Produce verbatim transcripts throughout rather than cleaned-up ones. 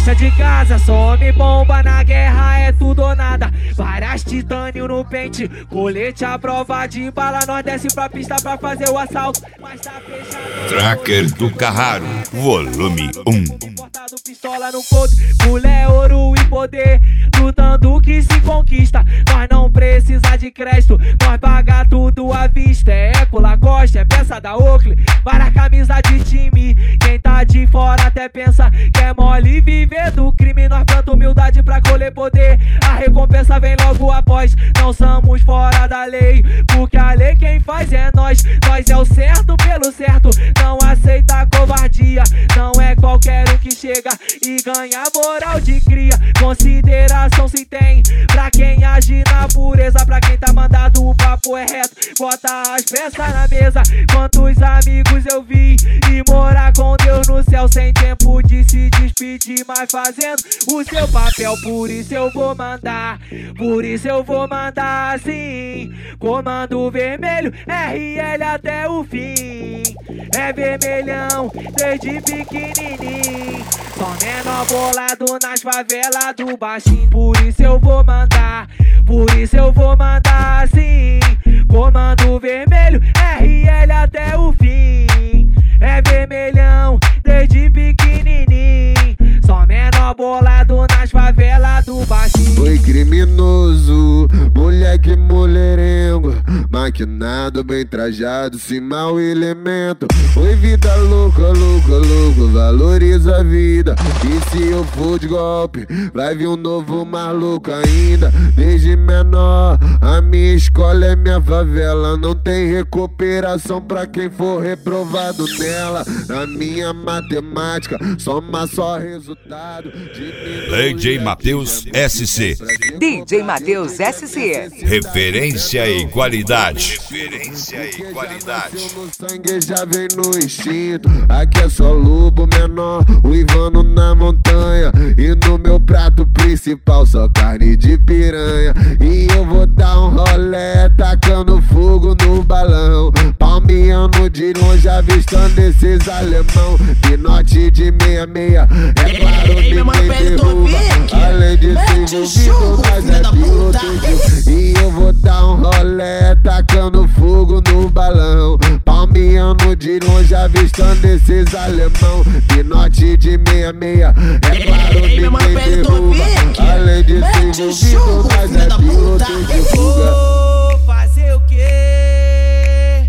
Faixa de casa, some bomba na guerra, é tudo ou nada. Várias titânio no pente, colete à prova de bala. Nós desce pra pista pra fazer o assalto, mas tá fechado. Tracker do Carraro, volume um. Portado pistola no couro, mulher, ouro e poder, lutando que se conquista. Nós não precisa de crédito, nós paga tudo à vista. É Eco, Lacoste, é peça da Oakley, várias camisas de time. Quem tá de fora até pensa que é mole viver do crime. Nós planta humildade pra colher poder, a recompensa vem logo após. Não somos fora da lei, porque a lei quem faz é nós. Nós é o certo pelo certo, não aceita covardia. Não é qualquer um que chega e ganha moral de cria. Consideração se tem pra quem age na pureza, pra quem tá mandado o papo é reto, bota as peças na mesa. Quantos amigos eu vi e morar com Deus no céu, sem tempo de se despedir, mas fazendo o seu papel. Por isso eu vou mandar, por isso eu vou mandar assim. Comando vermelho, R L até o fim. É vermelhão desde pequenininho, só menor bolado nas favelas do baixinho. Por isso eu vou mandar, por isso eu vou mandar assim. Comando vermelho, R L até o fim. É vermelhão desde pequenininho, só menor bolado nas favelas do baixinho. Foi criminoso, moleque mulherengo, maquinado, bem trajado, sem mau elemento. Foi vida louca, louca, louca, valoriza a vida. E se eu for de golpe, vai vir um novo maluco ainda. Desde menor, a minha escola é minha favela. Não tem recuperação pra quem for reprovado nela. Na minha matemática, soma só resultado. D J Matheus S C. D J Matheus S C. Referência e qualidade. Referência e qualidade. No sangue já vem no instinto. Aqui é só lobo menor, uivando na montanha. E no meu prato principal só carne de piranha. E eu vou dar um rolé, tacando fogo no balão. Palmeando de longe, avistando esses alemão. Pinote de meia meia, é claro, ninguém derruba. Além de ser envolvido, mas é piloto. E eu vou dar um rolé, tacando fogo no balão. Palmeando de longe, avistando esses alemão. Pinote de meia meia, é claro, ninguém derruba. Além de ser envolvido, mas é piloto de fuga. Vou fazer o quê?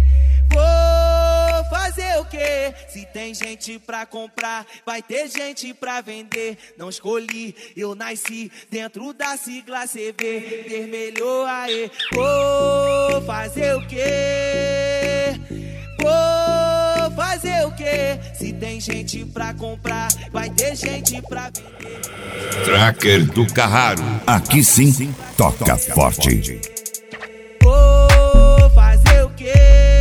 Vou fazer o quê? Se tem gente pra comprar, vai ter gente pra vender. Não escolhi, eu nasci dentro da sigla C V. Vermelho, aê. Vou fazer o quê? Vou fazer o quê? Se tem gente pra comprar, vai ter gente pra vender. Tracker do Carraro. Aqui sim, toca forte. Vou fazer o quê?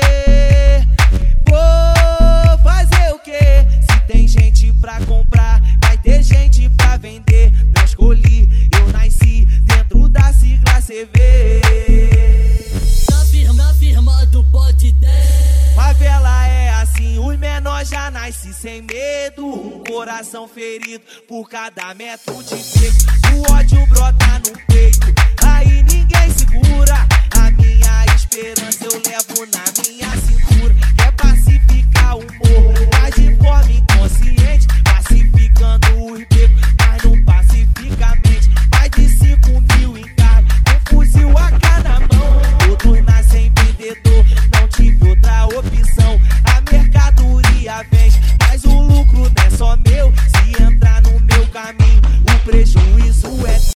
Vou fazer o quê? Se tem gente pra comprar, vai ter gente pra vender. Não escolhi, eu nasci dentro da sigla C V. Na firma, na firma do pode dez. Favela é assim, os menores já nascem sem medo. Um coração ferido por cada metro de peito. O ódio brota no peito, aí ninguém segura. A minha esperança eu levo na minha cintura. Quer pacificar o morro, mas de forma inconsciente, pacificando os